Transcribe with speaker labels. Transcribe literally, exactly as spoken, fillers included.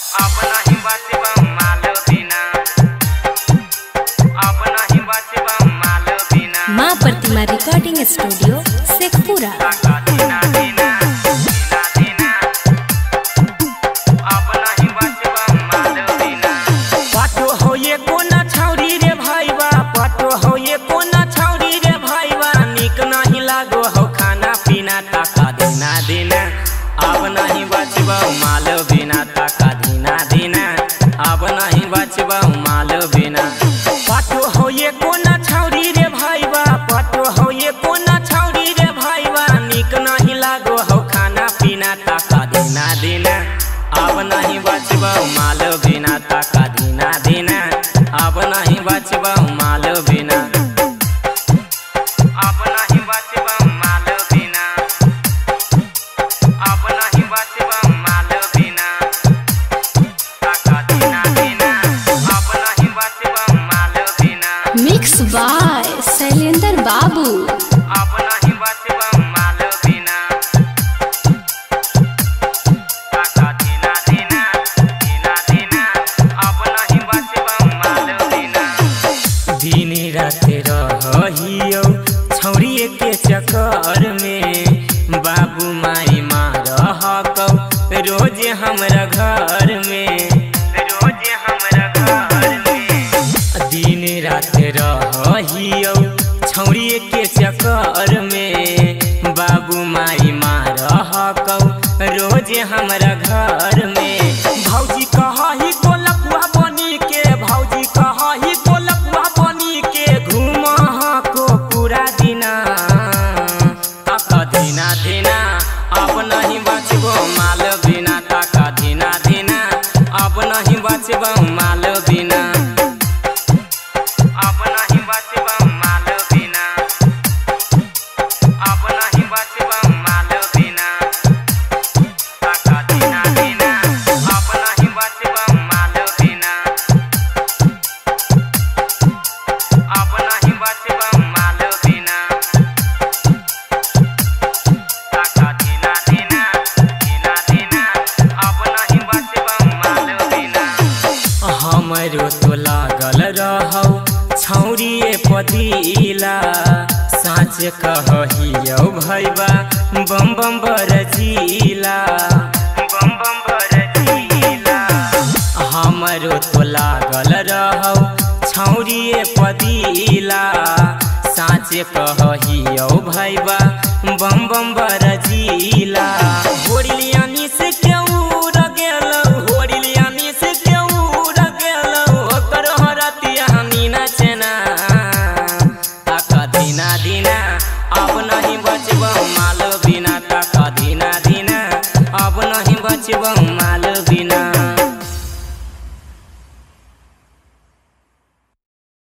Speaker 1: माँ प्रतिमा recording studio Sheikhpura.
Speaker 2: पाटो हो ये कोना छौरी रे भाईवा, पाटो हो ये कोना छौरी रे भाईवा, निक नहीं लागो हो खाना पीना ताका देना देना, अब नहीं बचबा माल बिना ताका देना देना, अब नहीं बचबा माल बिना। पाटो हो ये कोना छौरी रे भाईवा, पाटो हो ये कोना छौरी रे भाईवा, निक नहीं लागो हो खाना पीना ताका देना देना, अब नहीं बचबा माल बिना ताका देना देना, अब नहीं बचबा माल बिना, अब नहीं बचबा माल बिना, अब नहीं बचबा माल बिना, ताका देना देना, अब नहीं बचबा माल बिना।
Speaker 1: मिक्स बाय शैलेंद्र बाबू।
Speaker 2: अब नहीं बचबा माल बिना, ताका देना देना, देना देना, अब नहीं बचबा माल बिना। दिन रात रहियो छौरी के चक्कर में, बाबू माई मार हकौ रोज हमरा घर में, रोज हमरा घर में। दिन रात रहियो छौरी के चक्कर में, बाबू माई मार हकौ रोज हमरा घर में। भौजी कही गोलपुआ बनी के, भौजी कही गोलपुआ बनी के, घूम को पूरा दिना ताका दिना दिना, अब नहीं बचबो माल बिना ताका दिना दिना, अब नहीं बचबो माल बिना, अब नहीं बचबो माल बिना, अब नहीं बचबो माल बिना, ताका दिना दिना, अब नहीं बचबो माल बिना, अब नहीं बचबो माल बिना, ताका दिना दिना, दिना दिना, अब नहीं बचबो माल बिना। हमरो तो लागल रहौ छौरिए पतीला, साँच कहहियौ भैबा बम बम बरजीला, बम बम बरजीला। हमरो तो लागल रहौ छौरिए पतीला, साँच कहहियौ भैबा बम बम बरजीला। होरिलियानी से क्यों रगेलौ, होरिलियानी से क्यों रगेलौ, ओकर हरतिया नीना चेना ताका दिना दिना, अब नहीं बचबो माल बिना ताका दिना दिना, अब नहीं बचबो माल बिना।